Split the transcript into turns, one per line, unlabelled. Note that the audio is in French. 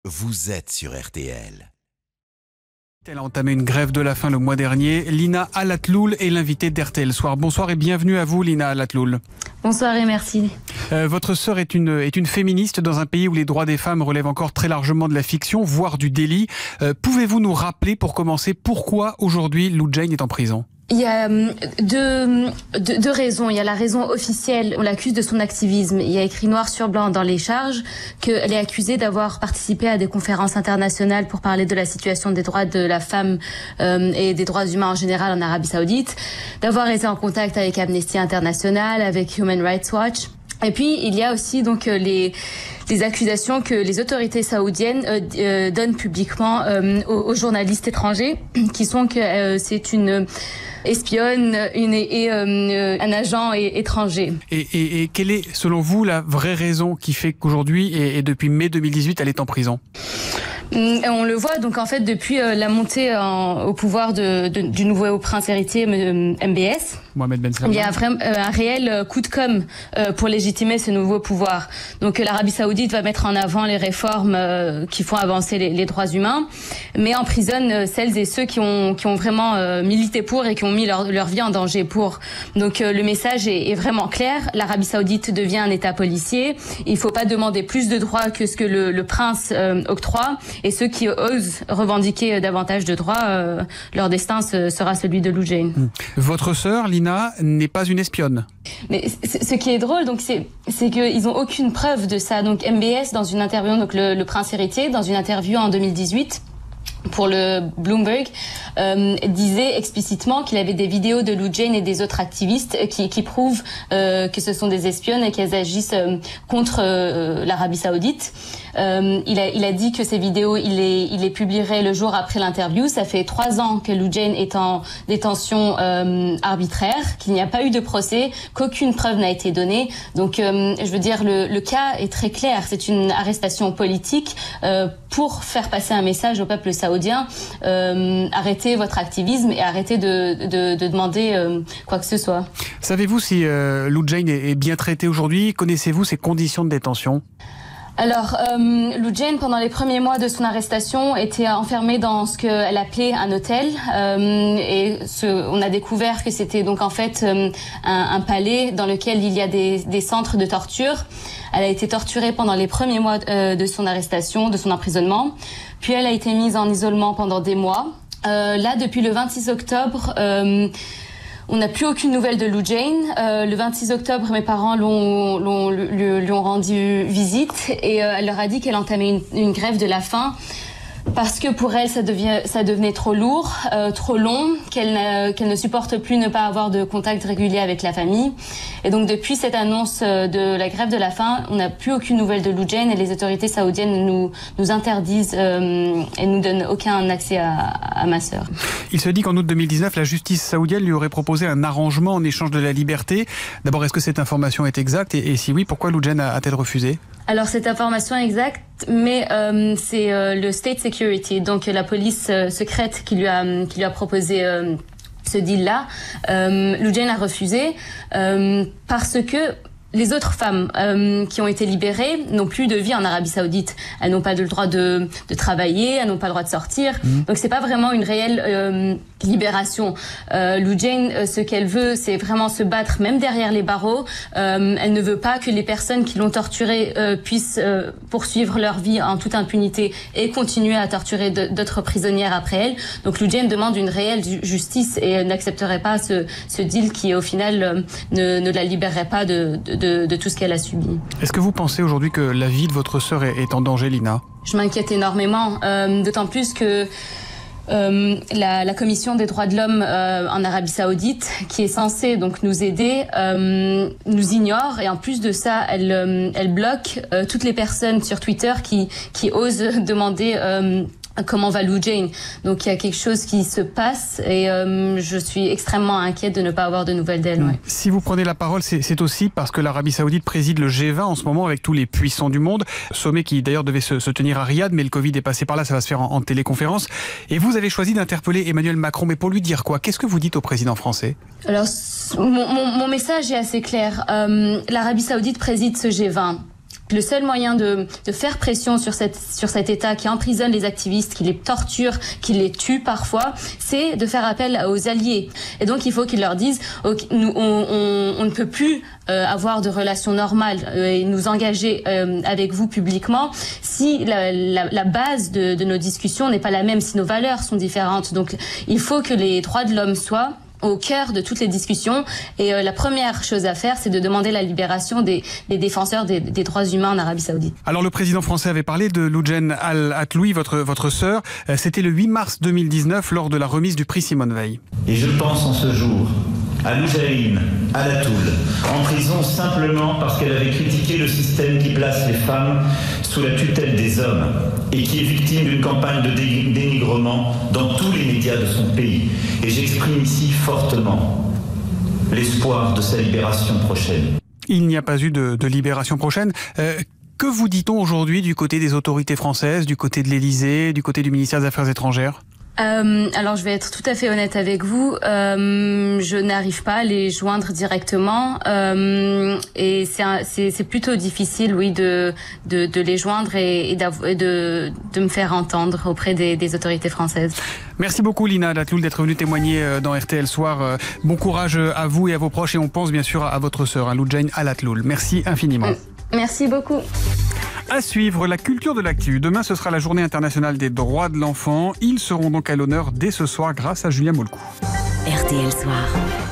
vous êtes sur RTL.
Elle a entamé une grève de la faim le mois dernier. Lina Alatloul est l'invitée d'RTL Soir. Bonsoir et bienvenue à vous, Lina Alatloul.
Bonsoir et merci.
Votre sœur est une féministe dans un pays où les droits des femmes relèvent encore très largement de la fiction, voire du délit. Pouvez-vous nous rappeler, pour commencer, pourquoi aujourd'hui Lou Jane est en prison ?
Il y a deux raisons. Il y a la raison officielle, on l'accuse de son activisme. Il y a écrit noir sur blanc dans les charges qu'elle est accusée d'avoir participé à des conférences internationales pour parler de la situation des droits de la femme et des droits humains en général en Arabie Saoudite, d'avoir été en contact avec Amnesty International, avec Human Rights Watch. Et puis, il y a aussi donc les accusations que les autorités saoudiennes donnent publiquement aux journalistes étrangers, qui sont que c'est une espionne et un agent étranger.
Et quelle est, selon vous, la vraie raison qui fait qu'aujourd'hui, et depuis mai 2018, elle est en prison ?
On le voit donc en fait depuis la montée au pouvoir du nouveau prince héritier MBS.
Mohamed Ben Salman.
Il y a un réel coup de com' pour légitimer ce nouveau pouvoir. Donc l'Arabie Saoudite va mettre en avant les réformes qui font avancer les droits humains, mais emprisonne celles et ceux qui ont vraiment milité pour et qui ont mis leur vie en danger pour. Donc le message est vraiment clair. L'Arabie Saoudite devient un État policier. Il ne faut pas demander plus de droits que ce que le prince octroie. Et ceux qui osent revendiquer davantage de droits, leur destin sera celui de Lou Jane.
Votre sœur, Lina, n'est pas une espionne.
Mais ce qui est drôle, donc, c'est qu'ils n'ont aucune preuve de ça. Donc MBS, dans une interview, donc le prince héritier, dans une interview en 2018, pour le Bloomberg, disait explicitement qu'il avait des vidéos de Lou Jane et des autres activistes qui prouvent que ce sont des espionnes et qu'elles agissent contre l'Arabie Saoudite. Il a dit que ces vidéos, il les publierait le jour après l'interview. Ça fait 3 ans que Lou Jane est en détention arbitraire, qu'il n'y a pas eu de procès, qu'aucune preuve n'a été donnée. Donc, je veux dire, le cas est très clair. C'est une arrestation politique pour faire passer un message au peuple saoudien. Arrêtez votre activisme et arrêtez de demander quoi que ce soit.
Savez-vous si Lou Jane est bien traitée aujourd'hui ? Connaissez-vous ses conditions de détention ?
Alors, Lou Jane, pendant les premiers mois de son arrestation, était enfermée dans ce qu'elle appelait un hôtel. On a découvert que c'était donc en fait un palais dans lequel il y a des centres de torture. Elle a été torturée pendant les premiers mois de son arrestation, de son emprisonnement. Puis elle a été mise en isolement pendant des mois. Là, depuis le 26 octobre... on n'a plus aucune nouvelle de Lou Jane. Le 26 octobre, mes parents lui ont rendu visite et elle leur a dit qu'elle entamait une grève de la faim parce que pour elle, ça devenait trop lourd, trop long, qu'elle ne supporte plus ne pas avoir de contact régulier avec la famille. Et donc depuis cette annonce de la grève de la faim, on n'a plus aucune nouvelle de Lou Jane et les autorités saoudiennes nous interdisent et nous donnent aucun accès à ma sœur.
Il se dit qu'en août 2019, la justice saoudienne lui aurait proposé un arrangement en échange de la liberté. D'abord, est-ce que cette information est exacte et si oui, pourquoi Lou Jane a-t-elle refusé ?
Alors cette information est exacte, mais c'est le State Security, donc la police secrète qui lui a proposé ce deal-là. Lou Jane a refusé parce que les autres femmes qui ont été libérées n'ont plus de vie en Arabie Saoudite. Elles n'ont pas le droit de travailler, elles n'ont pas le droit de sortir. Donc c'est pas vraiment une réelle libération. Lou Jane, ce qu'elle veut, c'est vraiment se battre même derrière les barreaux. Elle ne veut pas que les personnes qui l'ont torturée puissent poursuivre leur vie en toute impunité et continuer à torturer d'autres prisonnières après elle. Donc Lou Jane demande une réelle justice et n'accepterait pas ce deal qui au final ne la libérerait pas de tout ce qu'elle a subi. Est-ce
que vous pensez aujourd'hui que la vie de votre sœur est en danger, Lina ?
Je m'inquiète énormément, d'autant plus que la Commission des droits de l'homme en Arabie Saoudite, qui est censée donc nous aider, nous ignore et en plus de ça, elle bloque toutes les personnes sur Twitter qui osent demander comment va Lou Jane. Donc il y a quelque chose qui se passe et je suis extrêmement inquiète de ne pas avoir de nouvelles d'elle. Ouais.
Si vous prenez la parole, c'est aussi parce que l'Arabie Saoudite préside le G20 en ce moment avec tous les puissants du monde. Sommet qui d'ailleurs devait se tenir à Riyad, mais le Covid est passé par là, ça va se faire en téléconférence. Et vous avez choisi d'interpeller Emmanuel Macron, mais pour lui dire quoi ? Qu'est-ce que vous dites au président français ? Alors
mon message est assez clair. L'Arabie Saoudite préside ce G20. Le seul moyen de faire pression sur cet État qui emprisonne les activistes, qui les torture, qui les tue parfois, c'est de faire appel aux alliés. Et donc il faut qu'ils leur disent okay, on ne peut plus avoir de relations normales et nous engager avec vous publiquement si la base de nos discussions n'est pas la même, si nos valeurs sont différentes. Donc il faut que les droits de l'homme soient au cœur de toutes les discussions. Et la première chose à faire, c'est de demander la libération des défenseurs des droits humains en Arabie Saoudite.
Alors le président français avait parlé de Loujain Al-Hathloui, votre sœur. C'était le 8 mars 2019 lors de la remise du prix Simone Veil.
Et je pense en ce jour à Loujain Al-Hathloui, en prison simplement parce qu'elle avait critiqué le système qui place les femmes sous la tutelle des hommes et qui est victime d'une campagne de dénigrement dans tous les médias de son pays. Et j'exprime ici fortement l'espoir de sa libération prochaine.
Il n'y a pas eu de libération prochaine. Que vous dit-on aujourd'hui du côté des autorités françaises, du côté de l'Élysée, du côté du ministère des Affaires étrangères ?
Alors je vais être tout à fait honnête avec vous, je n'arrive pas à les joindre directement et c'est plutôt difficile, oui, de les joindre et de me faire entendre auprès des autorités françaises.
Merci beaucoup Lina Al-Hathloui d'être venue témoigner dans RTL Soir. Bon courage à vous et à vos proches et on pense bien sûr à votre sœur, Loujain Al-Hathloui. Merci infiniment.
Merci beaucoup.
À suivre, la culture de l'actu. Demain, ce sera la journée internationale des droits de l'enfant. Ils seront donc à l'honneur dès ce soir grâce à Julien Molcou.
RTL Soir.